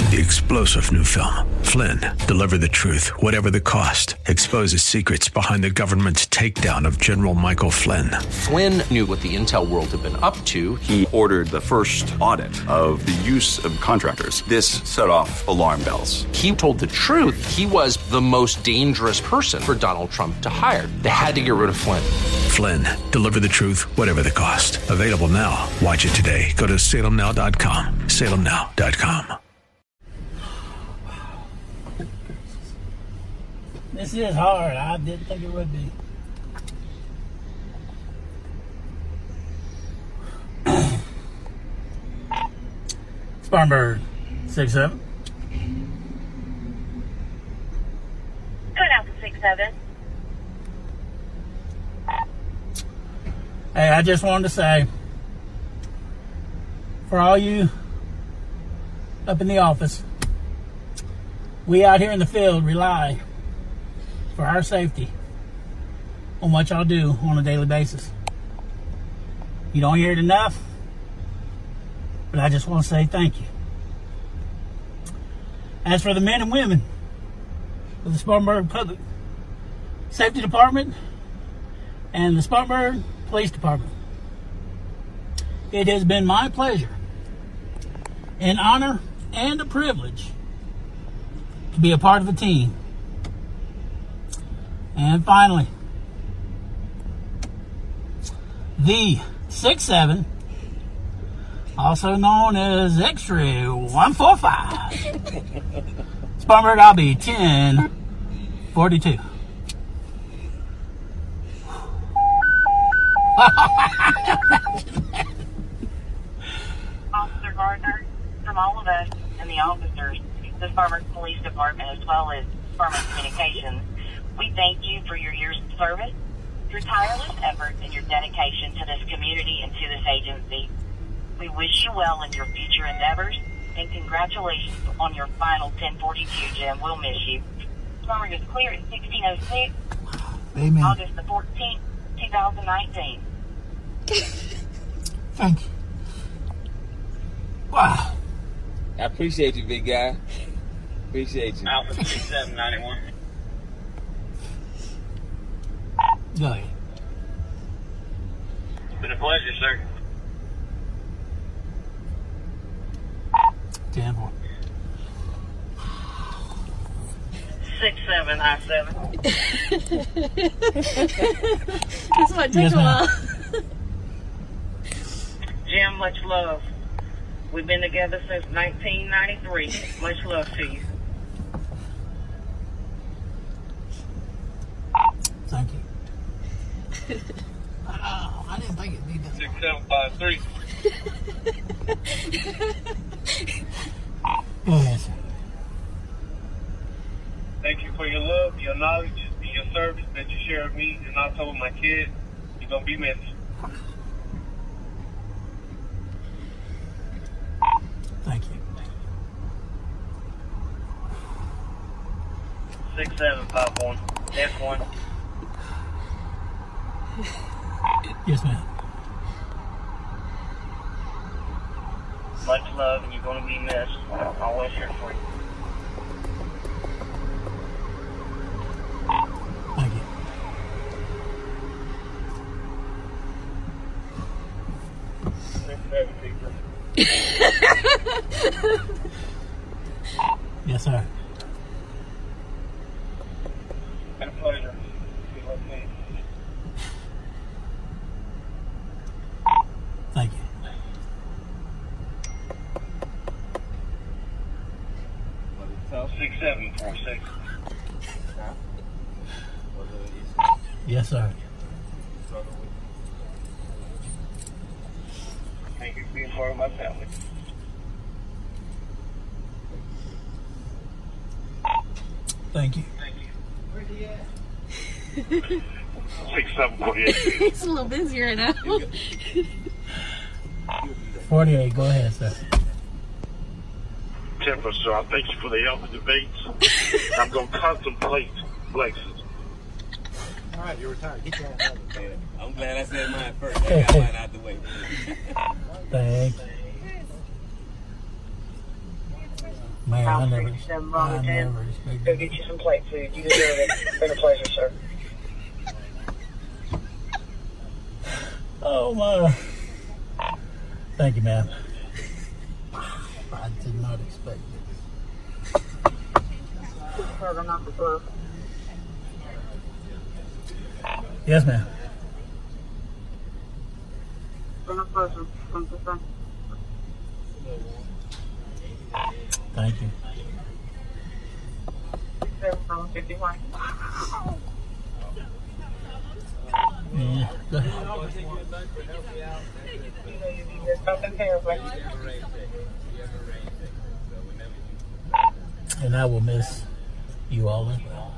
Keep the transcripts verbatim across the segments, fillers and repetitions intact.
the explosive new film, Flynn, Deliver the Truth, Whatever the Cost, exposes secrets behind the government's takedown of General Michael Flynn. Flynn knew what the intel world had been up to. He ordered the first audit of the use of contractors. This set off alarm bells. He told the truth. He was the most dangerous person for Donald Trump to hire. They had to get rid of Flynn. Flynn, Deliver the Truth, Whatever the Cost. Available now. Watch it today. Go to salem now dot com. salem now dot com. This is hard. I didn't think it would be. Spartanburg, six seven. Good out to six seven. Hey, I just wanted to say, for all you up in the office, we out here in the field rely for our safety on what y'all do on a daily basis. You don't hear it enough, but I just want to say thank you. As for the men and women of the Spartanburg Public Safety Department and the Spartanburg Police Department, it has been my pleasure, an honor, and a privilege to be a part of the team. And finally, the six seven, also known as X-Ray one forty-five. Spartanburg, I'll be ten forty-two. Officer Gardner, from all of us and the officers, the Spartanburg Police Department, as well as Spartanburg Communications, we thank you for your years of service, your tireless efforts, and your dedication to this community and to this agency. We wish you well in your future endeavors, and congratulations on your final ten forty-two, Jim. We'll miss you. Spartanburg is clear at sixteen oh six, Amen. August the fourteenth, two thousand nineteen. Thank you. Wow. I appreciate you, big guy. Appreciate you. Alpha six seven ninety-one. Go ahead. It's been a pleasure, sir. ten four. six seven I seven. This might take Yes, a ma'am. while. Jim, much love. We've been together since nineteen ninety-three. Much love to you. Thank you. Oh, I didn't think it'd be that. six seven five three. Go ahead, sir. Thank you for your love, your knowledge, and your service that you share with me and also with my kids. You're going to be missed. Thank you. six seven five one. S one. Yes, ma'am. Much love, and you're going to be missed. I'm always here for you. Thank you. six seven people. Yes, sir. Been a pleasure. Be with me. Thank you. six seven four six. Yes, sir. Thank you for being part of my family. Thank you. Thank you. Where's he at? six seven four eight. It's a little busy right now. forty-eight, go ahead, sir. Temper, sir. I thank you for the healthy debates. I'm going to contemplate Lexus. All right, you're retired. Get your ass out of the bed. I'm glad I said mine first. I got mine out the way. Thank you. Man, I House never, sixty-seven, I Bravo ten. never expected Go get you some plate food. You deserve it. It's been a pleasure, sir. Oh, my. Thank you, ma'am. I did not expect it. Further, not the glove. Yes, ma'am. It's been a pleasure. Thank you, sir. Thank you. From fifty-one. Yeah, go ahead. There's nothing terrible. And I will miss you all as well.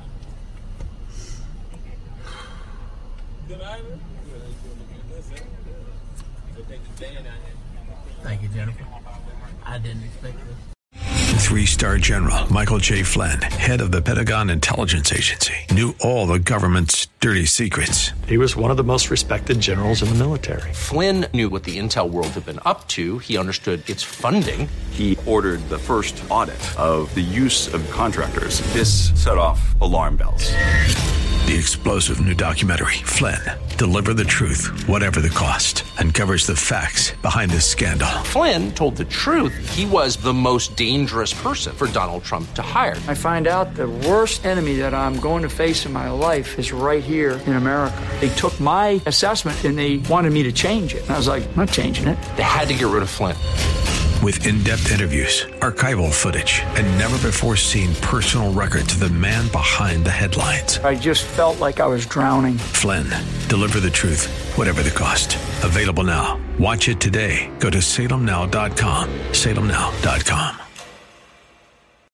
Thank you, Jennifer. I didn't expect this. Three-star General Michael J. Flynn, head of the Pentagon Intelligence Agency, knew all the government's dirty secrets. He was one of the most respected generals in the military. Flynn knew what the intel world had been up to. He understood its funding. He ordered the first audit of the use of contractors. This set off alarm bells. The explosive new documentary, Flynn, Deliver the Truth, Whatever the Cost, uncovers the facts behind this scandal. Flynn told the truth. He was the most dangerous person for Donald Trump to hire. I find out the worst enemy that I'm going to face in my life is right here in America. They took my assessment and they wanted me to change it. And I was like, I'm not changing it. They had to get rid of Flynn. With in-depth interviews, archival footage, and never-before-seen personal records of the man behind the headlines. I just felt like I was drowning. Flynn, Deliver the Truth, Whatever the Cost. Available now. Watch it today. Go to salem now dot com. salem now dot com.